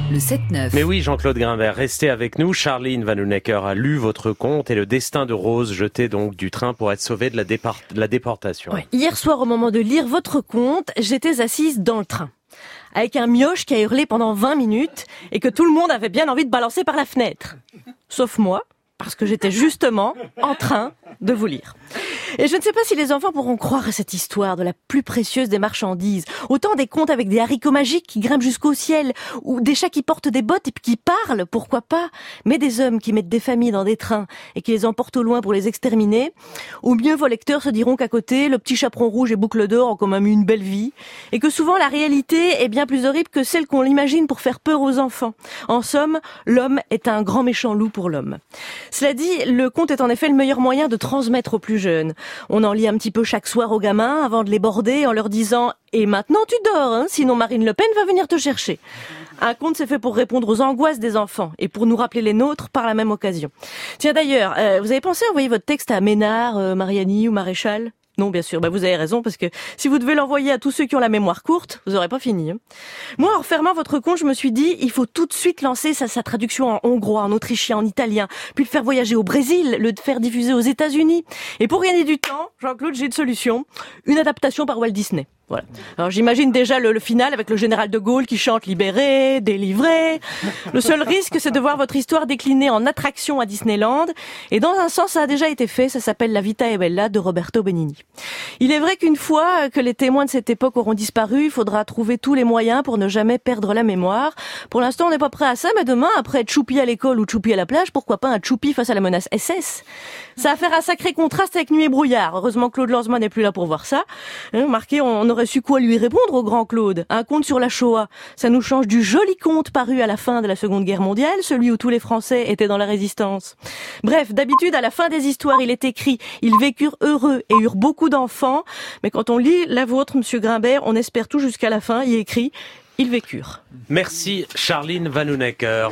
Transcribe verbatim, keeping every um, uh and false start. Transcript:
le sept neuf. Mais oui, Jean-Claude Grimbert, restez avec nous. Charline Vanhoenacker a lu votre conte et le destin de Rose, jetée donc du train pour être sauvée de la, départ- de la déportation. Ouais. Hier soir, au moment de lire votre conte, j'étais assise dans le train, avec un mioche qui a hurlé pendant vingt minutes et que tout le monde avait bien envie de balancer par la fenêtre. Sauf moi, parce que j'étais justement en train de vous lire. Et je ne sais pas si les enfants pourront croire à cette histoire de la plus précieuse des marchandises. Autant des contes avec des haricots magiques qui grimpent jusqu'au ciel, ou des chats qui portent des bottes et qui parlent, pourquoi pas. Mais des hommes qui mettent des familles dans des trains et qui les emportent au loin pour les exterminer. Ou mieux, vos lecteurs se diront qu'à côté, le petit chaperon rouge et boucle d'or ont quand même eu une belle vie. Et que souvent, la réalité est bien plus horrible que celle qu'on l'imagine pour faire peur aux enfants. En somme, l'homme est un grand méchant loup pour l'homme. Cela dit, le conte est en effet le meilleur moyen de transmettre aux plus jeunes. On en lit un petit peu chaque soir aux gamins avant de les border en leur disant « Et maintenant tu dors, hein, sinon Marine Le Pen va venir te chercher ». Un conte, c'est fait pour répondre aux angoisses des enfants et pour nous rappeler les nôtres par la même occasion. Tiens d'ailleurs, euh, vous avez pensé à envoyer votre texte à Ménard, euh, Mariani ou Maréchal ? Non, bien sûr, bah vous avez raison, parce que si vous devez l'envoyer à tous ceux qui ont la mémoire courte, vous n'aurez pas fini. Hein. Moi, en refermant votre conte, je me suis dit, il faut tout de suite lancer sa, sa traduction en hongrois, en autrichien, en italien, puis le faire voyager au Brésil, le faire diffuser aux États-Unis. Et pour gagner du temps, Jean-Claude, j'ai une solution, une adaptation par Walt Disney. Voilà. Alors j'imagine déjà le, le final avec le général de Gaulle qui chante « Libéré, délivré ». Le seul risque, c'est de voir votre histoire déclinée en attraction à Disneyland. Et dans un sens, ça a déjà été fait, ça s'appelle « La Vita e Bella » de Roberto Benigni. Il est vrai qu'une fois que les témoins de cette époque auront disparu, il faudra trouver tous les moyens pour ne jamais perdre la mémoire. Pour l'instant, on n'est pas prêt à ça, mais demain, après être choupi à l'école ou choupi à la plage, pourquoi pas un choupi face à la menace S S ? Ça va faire un sacré contraste avec Nuit et brouillard. Heureusement, Claude Lanzmann n'est plus là pour voir ça. Hein, marqué, on aurait su quoi lui répondre au grand Claude. Un conte sur la Shoah. Ça nous change du joli conte paru à la fin de la Seconde Guerre mondiale, celui où tous les Français étaient dans la résistance. Bref, d'habitude, à la fin des histoires, il est écrit « Ils vécurent heureux et eurent beaucoup d'enfants ». Mais quand on lit la vôtre, Monsieur Grimbert, on espère tout jusqu'à la fin. Il est écrit « Ils vécurent ». Merci Charline Vanhoenacker.